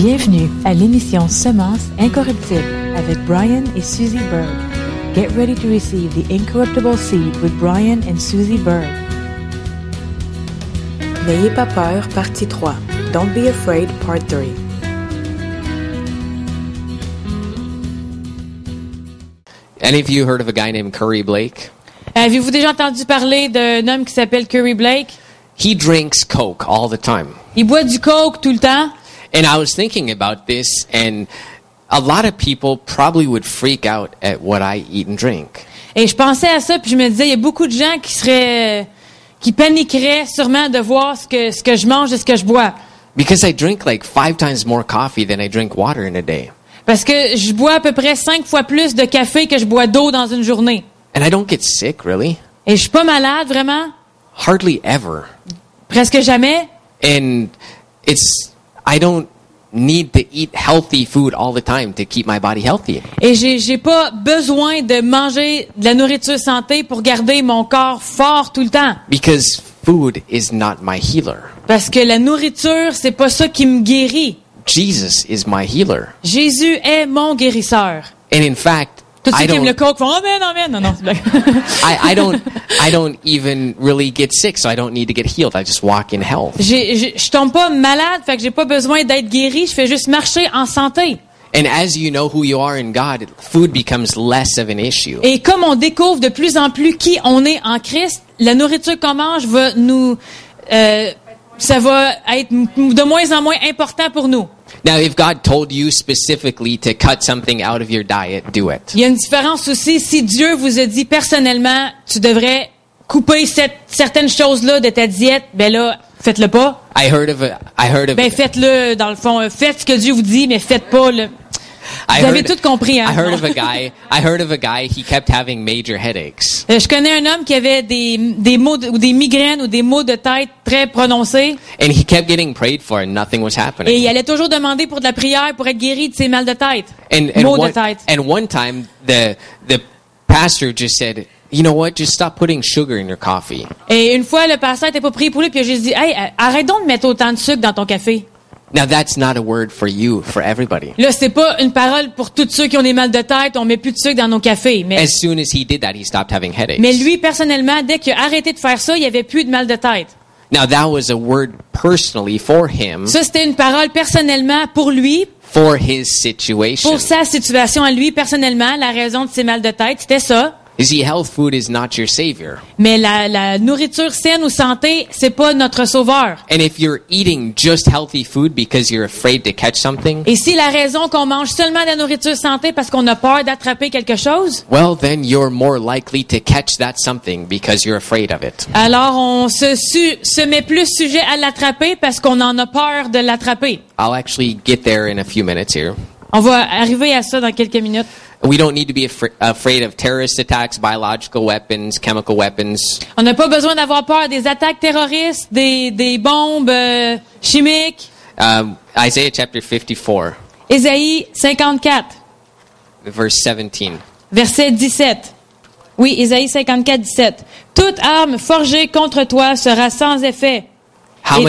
Bienvenue à l'émission Semences Incorruptibles avec Brian et Susie Berg. Get ready to receive the incorruptible seed with Brian and Susie Berg. N'ayez pas peur, partie 3. Don't be afraid, part 3. Any of you heard of a guy named Curry Blake? Avez-vous déjà entendu parler d'un homme qui s'appelle Curry Blake? He drinks Coke all the time. Il boit du coke tout le temps. And I was thinking about this, and a lot of people probably would freak out at what I eat and drink. Et je pensais à ça, puis je me disais, il y a beaucoup de gens qui paniqueraient sûrement de voir ce que je mange et ce que je bois. Because I drink like 5 times more coffee than I drink water in a day. Parce que je bois à peu près 5 fois plus de café que je bois d'eau dans une journée. And I don't get sick, really. Et je suis pas malade, vraiment. Hardly ever. Presque jamais. And I don't need to eat healthy food all the time to keep my body healthy. Et j'ai pas besoin de manger de la nourriture santé pour garder mon corps fort tout le temps. Because food is not my healer. Parce que la nourriture, c'est pas ça qui me guérit. Jesus is my healer. Jésus est mon guérisseur. And in fact, Tous ceux qui aiment le coke font amen, amen. Non, c'est blague. I don't even really get sick, so I don't need to get healed. I just walk in health. Je tombe pas malade, fait que j'ai pas besoin d'être guéri. Je fais juste marcher en santé. And as you know who you are in God, food becomes less of an issue. Et comme on découvre de plus en plus qui on est en Christ, la nourriture qu'on mange va ça va être de moins en moins important pour nous. Now, if God told you specifically to cut something out of your diet, do it. Il y a une différence aussi. Si Dieu vous a dit personnellement, tu devrais couper certaines choses-là de ta diète, ben là, faites-le pas. Ben faites-le, dans le fond. Faites ce que Dieu vous dit, mais faites pas le... Vous avez tout compris, hein? I heard of a guy, he kept having major headaches. Je connais un homme qui avait des maux ou des migraines ou des maux de tête très prononcés. And he kept getting prayed for and nothing was happening. Et il allait toujours demander pour de la prière pour être guéri de ses mal de tête. And one time the pastor just said, "You know what? Just stop putting sugar in your coffee." Et une fois le pasteur n'était pas prié pour lui, puis j'ai dit, "Hey, arrête donc de mettre autant de sucre dans ton café." Now that's not a word for you, for everybody. Là, c'est pas une parole pour tous ceux qui ont des mal de tête, on met plus de sucre dans nos cafés. Mais, as soon as he did that, he stopped having headaches. Mais lui, personnellement, dès qu'il a arrêté de faire ça, il y avait plus de mal de tête. Now that was a word personally for him. Ça, c'était une parole personnellement pour lui. For his situation. Pour sa situation à lui, personnellement, la raison de ses mal de tête, c'était ça. You see, health food is not your savior. Mais la nourriture saine ou santé, c'est pas notre sauveur. And if you're eating just healthy food because you're afraid to catch something, et si la raison qu'on mange seulement de la nourriture santé parce qu'on a peur d'attraper quelque chose, well, then you're more likely to catch that something because you're afraid of it. Alors on se met plus sujet à l'attraper parce qu'on en a peur de l'attraper. I'll actually get there in a few minutes here. On va arriver à ça dans quelques minutes. We don't need to be afraid of terrorist attacks, biological weapons, chemical weapons. On n'a pas besoin d'avoir peur des attaques terroristes, des bombes chimiques. Isaiah chapter 54. Ésaïe 54. Verse 17. Verset 17. Oui, Ésaïe 54, 17. Toute arme forgée contre toi sera sans effet. How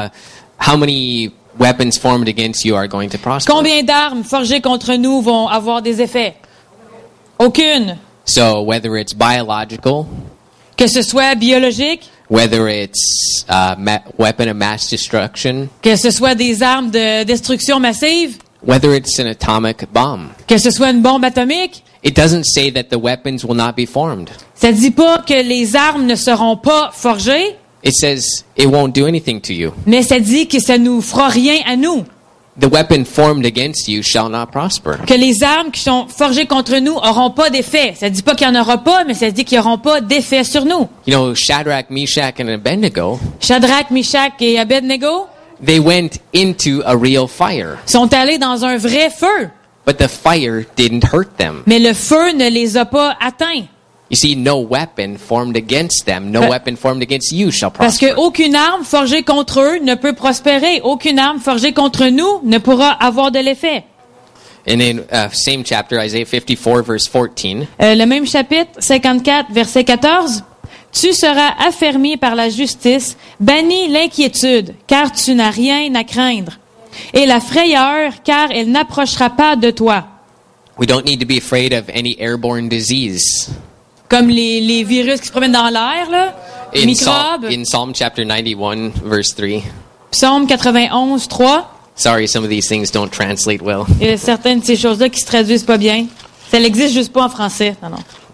many weapons formed against you are going to prosper? Combien d'armes forgées contre nous vont avoir des effets? Aucune. So whether it's biological, que ce soit biologique, whether it's weapon of mass destruction, que ce soit des armes de destruction massive, whether it's an atomic bomb, que ce soit une bombe atomique, it doesn't say that the weapons will not be formed. Ça dit pas que les armes ne seront pas forgées. It says it won't do anything to you. Mais ça dit que ça nous fera rien à nous. The weapon formed against you shall not prosper. Que les armes qui sont forgées contre nous auront pas d'effet. Ça dit pas qu'il y en aura pas, mais ça dit qu'il y auront pas d'effet sur nous. You know, Shadrach, Meshach, and Abednego. Shadrach, Meshach et Abednego. They went into a real fire. Sont allés dans un vrai feu. But the fire didn't hurt them. Mais le feu ne les a pas atteints. You see, no weapon formed against them, no weapon formed against you shall prosper. Parce que aucune arme forgée contre eux ne peut prospérer. Aucune arme forgée contre nous ne pourra avoir de l'effet. And in same chapter, Isaiah 54, verse 14. Le même chapitre, 54, verset 14. Tu seras affermi par la justice, banni l'inquiétude, car tu n'as rien à craindre. et la frayeur, car elle n'approchera pas de toi. We don't need to be afraid of any airborne disease. Comme les virus qui se promènent dans l'air, là, microbes. In Psalm chapter 91, verse 3. Psaume 91, 3. Sorry, some of these things don't translate well. Il y a certaines de ces choses-là qui se traduisent pas bien. Ça n'existe juste pas en français. Non.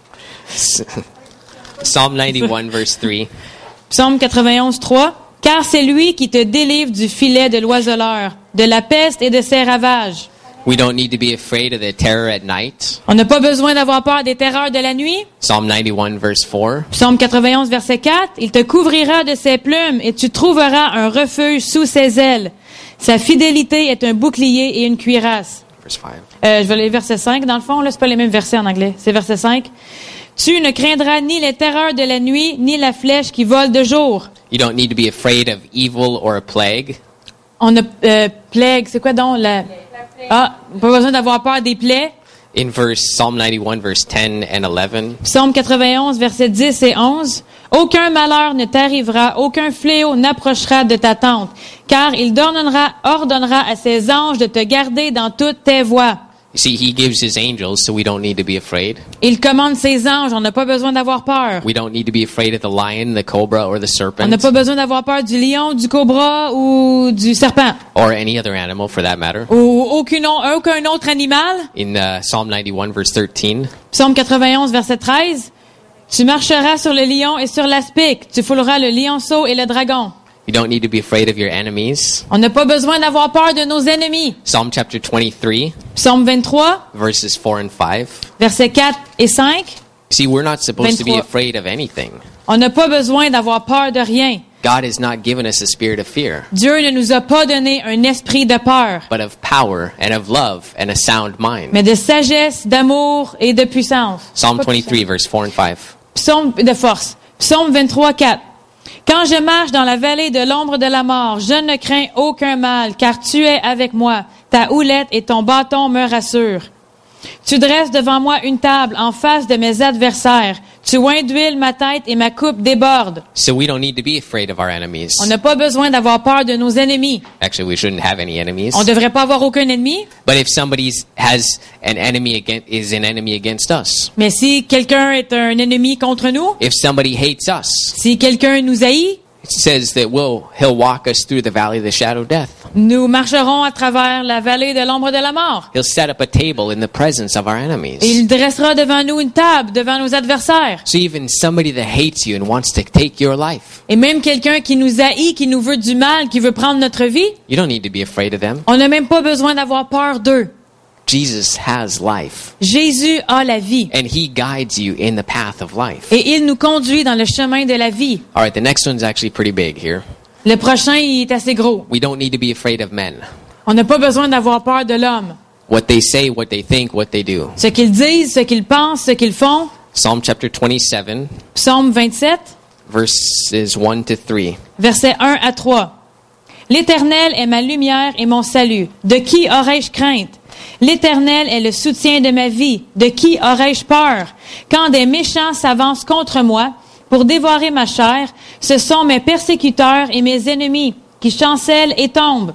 Psalm 91, verse 3. Psaume 91, 3. Car c'est lui qui te délivre du filet de l'oiseleur, de la peste et de ses ravages. We don't need to be afraid of the terror at night. On n'a pas besoin d'avoir peur des terreurs de la nuit. Psalm 91, verse 4. Psaume 91, verset 4. Il te couvrira de ses plumes et tu trouveras un refuge sous ses ailes. Sa fidélité est un bouclier et une cuirasse. Verse 5. Je vais aller verset 5. Dans le fond, là, c'est pas les mêmes versets en anglais. C'est verset 5. Tu ne craindras ni les terreurs de la nuit, ni la flèche qui vole de jour. You don't need to be afraid of evil or a plague. On a plague, c'est quoi donc la... Ah, pas besoin d'avoir peur des plaies. In Psalm 91, verse 10 and 11. Psaume 91, versets 10 et 11. Aucun malheur ne t'arrivera, aucun fléau n'approchera de ta tente, car il ordonnera à ses anges de te garder dans toutes tes voies. You see, he gives his angels, so we don't need to be afraid. Il commande ses anges, on n'a pas besoin d'avoir peur. We don't need to be afraid of the lion, the cobra, or the serpent. On n'a pas besoin d'avoir peur du lion, du cobra ou du serpent. Or any other animal, for that matter. Ou aucun autre animal. In Psalm 91, verse 13. Psaume 91, verset 13. Tu marcheras sur le lion et sur l'aspic. Tu fouleras le lionceau et le dragon. You don't need to be afraid of your enemies. On n'a pas besoin d'avoir peur de nos ennemis. Psalm chapter 23. Psaume 23. Verses 4 and 5. Versets 4 et 5. See, we're not supposed 23. to be afraid of anything. On n'a pas besoin d'avoir peur de rien. God has not given us a spirit of fear. Dieu ne nous a pas donné un esprit de peur, But of power and of love and a sound mind. mais de sagesse, d'amour et de puissance. Psalm Pas 23, puissance. verse 4 and 5. Psaume de force. Psaume 23, 4. Quand je marche dans la vallée de l'ombre de la mort, je ne crains aucun mal, car tu es avec moi. Ta houlette et ton bâton me rassurent. Tu dresses devant moi une table en face de mes adversaires. Tu oins d'huile ma tête et ma coupe déborde. So we don't need to be afraid of our enemies. On n'a pas besoin d'avoir peur de nos ennemis. Actually, we shouldn't have any enemies. On ne devrait pas avoir aucun ennemi. But if somebody has an enemy against us, Mais si quelqu'un est un ennemi contre nous, if somebody hates us, si quelqu'un nous haït, it says that he'll walk us through the valley of the shadow of death. nous marcherons à travers la vallée de l'ombre de la mort. He'll set up a table in the presence of our enemies. Et il dressera devant nous une table, devant nos adversaires. So even somebody that hates you and wants to take your life, Et même quelqu'un qui nous haït, qui nous veut du mal, qui veut prendre notre vie, you don't need to be afraid of them. on n'a même pas besoin d'avoir peur d'eux. Jesus has life, Jésus a la vie. and he guides you in the path of life. Et il nous conduit dans le chemin de la vie. All right, the next one's actually pretty big here. Le prochain, il est assez gros. We don't need to be afraid of men. On n'a pas besoin d'avoir peur de l'homme. What they say, what they think, what they do. Ce qu'ils disent, ce qu'ils pensent, ce qu'ils font. Psalm chapter 27, Psaume 27, verses 1 to 3. versets 1 à 3. L'Éternel est ma lumière et mon salut. De qui aurais-je crainte? L'Éternel est le soutien de ma vie. De qui aurais-je peur? Quand des méchants s'avancent contre moi pour dévorer ma chair, ce sont mes persécuteurs et mes ennemis qui chancellent et tombent.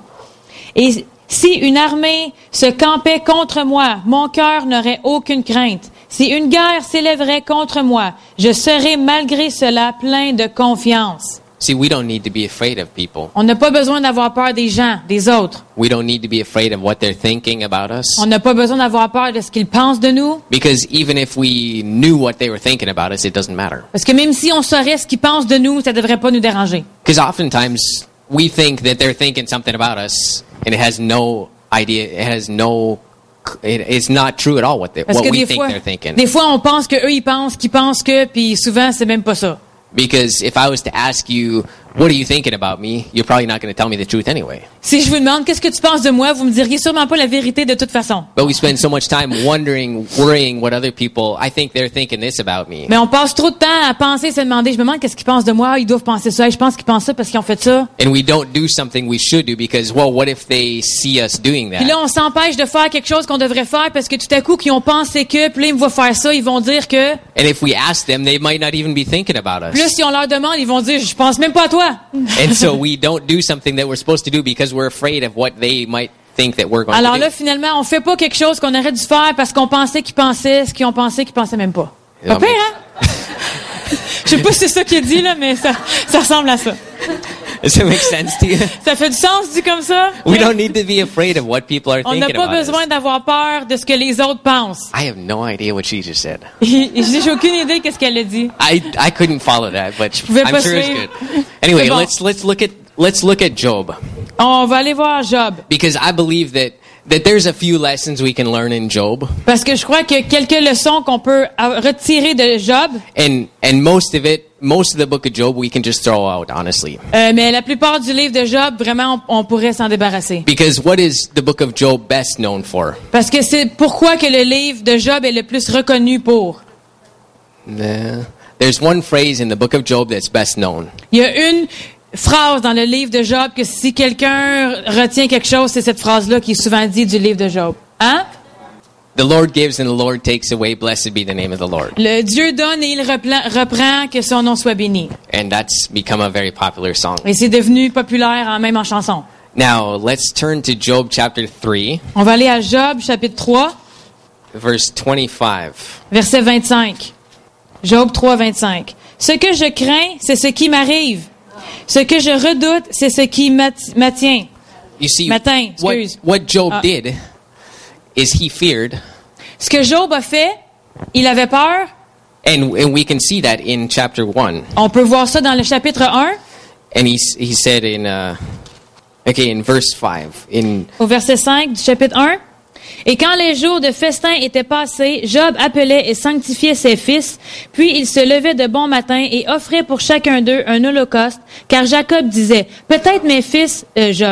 Et si une armée se campait contre moi, mon cœur n'aurait aucune crainte. Si une guerre s'élèverait contre moi, je serais malgré cela plein de confiance. See, we don't need to be afraid of people. On n'a pas besoin d'avoir peur des gens, des autres. We don't need to be afraid of what they're thinking about us. On n'a pas besoin d'avoir peur de ce qu'ils pensent de nous. Because even if we knew what they were thinking about us, it doesn't matter. Parce que même si on saurait ce qu'ils pensent de nous, ça ne devrait pas nous déranger. Because oftentimes we think that they're thinking something about us, and it has no idea, it's not true at all what Parce que we think they're thinking. des fois, on pense qu'eux, ils pensent qu'ils pensent que, puis souvent, c'est même pas ça. Because if I was to ask you, what are you thinking about me? You're probably not going to tell me the truth anyway. Si je vous demande qu'est-ce que tu penses de moi, vous me diriez sûrement pas la vérité de toute façon. But we spend so much time wondering, worrying what other people, I think they're thinking this about me. Mais on passe trop de temps à penser, se demander, je me demande qu'est-ce qu'ils pensent de moi, ils doivent penser ça, et je pense qu'ils pensent ça parce qu'ils ont fait ça. And we don't do something we should do because, well, what if they see us doing Puis là, that? on s'empêche de faire quelque chose qu'on devrait faire parce que tout à coup, qu'ils ont pensé que, puis là, ils me voient faire ça, ils vont dire que... And if we ask them, they might not even be thinking about us. Puis là, si on leur demande, ils vont dire, je pense même pas à toi. toi. And so we don't do something that we're supposed to do because we're afraid of what they might think that we're going Alors to do. là, finalement, on fait pas quelque chose qu'on aurait dû faire parce qu'on pensait qu'ils pensaient ce qu'ils ont pensé qu'ils pensaient même pas. Pas pire, hein? Je sais pas si c'est ça qu'il a dit, là, mais ça ressemble à ça. Does it make sense to you? Ça fait du sens, dit comme ça? We don't need to be afraid of what people are On thinking n'a pas about besoin us. d'avoir peur de ce que les autres pensent. I have no idea what she just said. J'ai aucune idée qu'est-ce qu'elle a dit. I couldn't follow that, but pouvais I'm pas sure it's suivre. good. Anyway, C'est bon. let's look at Job, On va aller voir Job. because I believe that there's a few lessons we can learn in Job, Parce que je crois qu'il y a quelques leçons qu'on peut retirer de Job, and most of the book of Job we can just throw out, honestly. mais la plupart du livre de Job, vraiment, on pourrait s'en débarrasser. Because what is the book of Job best known for? Parce que c'est pourquoi que le livre de Job est le plus reconnu pour. There's one phrase in the book of Job that's best known. Il y a une phrase dans le livre de Job que si quelqu'un retient quelque chose, c'est cette phrase-là qui est souvent dit du livre de Job. Hein? The Lord gives and the Lord takes away. Blessed be the name of the Lord. Le Dieu donne et il reprend, que son nom soit béni. And that's become a very popular song. Et c'est devenu populaire même en chanson. Now, let's turn to Job chapter 3, On va aller à Job, chapitre 3, verse 25. verset 25. Job 3, 25. Ce que je crains, c'est ce qui m'arrive. Ce que je redoute, c'est ce qui m'atteint. You see, Matin, excuse. what Job did is he feared, Ce que Job a fait, il avait peur. and we can see that in chapter 1. On peut voir ça dans le chapitre 1, And he said in verse 5, au verset 5 du chapitre 1. Et quand les jours de festin étaient passés, Job appelait et sanctifiait ses fils, puis il se levait de bon matin et offrait pour chacun d'eux un holocauste, car Jacob disait, peut-être mes fils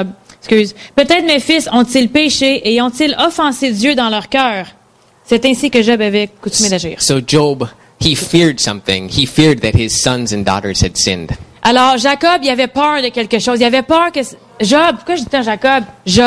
ont-ils péché et ont-ils offensé Dieu dans leur cœur? C'est ainsi que Job avait coutumé d'agir. so Job, he feared something. He feared that his sons and daughters had sinned. Alors Jacob, il avait peur de quelque chose. Il avait peur que Job, pourquoi je dis tant Jacob?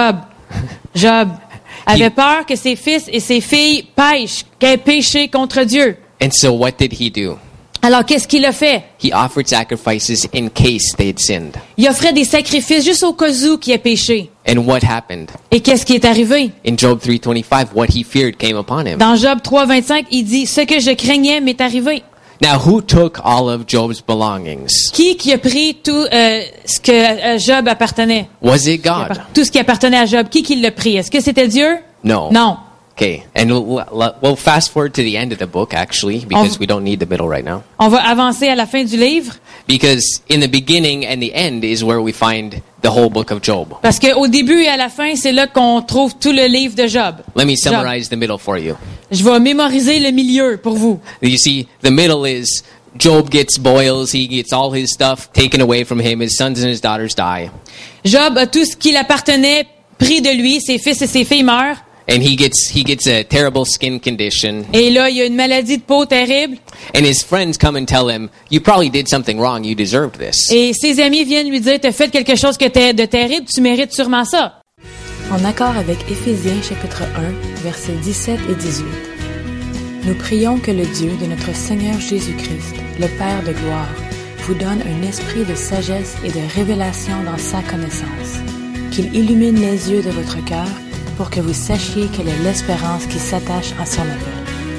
Job avait peur que ses fils et ses filles pêchent, qu'aient péché contre Dieu. And so what did he do? Alors qu'est-ce qu'il a fait? He offered sacrifices in case they had sinned. Il offrait des sacrifices juste au cas où qu'il ait péché. And what happened? Et qu'est-ce qui est arrivé? In Job 3:25, what he feared came upon him. Dans Job 3, 25, il dit, ce que je craignais m'est arrivé. Now, who took all of Job's belongings? Qui a pris tout ce que Job appartenait? Was it God? Tout ce qui appartenait à Job. Qui l'a pris? Est-ce que c'était Dieu? No. Non. Okay, and we'll fast forward to the end of the book, actually, because we don't need the middle right now. On va avancer à la fin du livre. Because in the beginning and the end is where we find the whole book of Job. Parce qu'au début et à la fin, c'est là qu'on trouve tout le livre de Job. Let me summarize the middle for you. Je vais mémoriser le milieu pour vous. You see, the middle is Job gets boils, he gets all his stuff taken away from him, his sons and his daughters die. Job a tout ce qui l'appartenait pris de lui, ses fils et ses filles meurent. And he gets a terrible skin condition. Et là, il y a une maladie de peau terrible. And his friends come and tell him, you probably did something wrong, you deserved this. Et ses amis viennent lui dire, t'as fait quelque chose de terrible, tu mérites sûrement ça. En accord avec Éphésiens chapitre 1, versets 17 et 18. Nous prions que le Dieu de notre Seigneur Jésus-Christ, le Père de gloire, vous donne un esprit de sagesse et de révélation dans sa connaissance, qu'il illumine les yeux de votre cœur pour que vous sachiez quelle est l'espérance qui s'attache à son appel.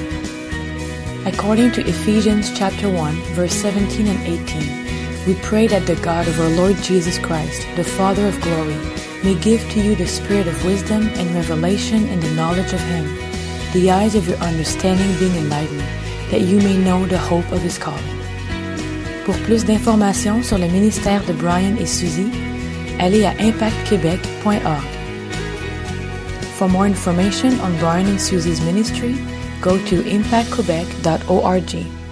According to Ephesians chapter 1, verse 17 and 18, we pray that the God of our Lord Jesus Christ, the Father of glory, may give to you the spirit of wisdom and revelation in the knowledge of Him, the eyes of your understanding being enlightened, that you may know the hope of His calling. Pour plus d'informations sur le ministère de Brian et Suzy, allez à impactquebec.org. For more information on Brian and Suzy's ministry, go to impactquebec.org.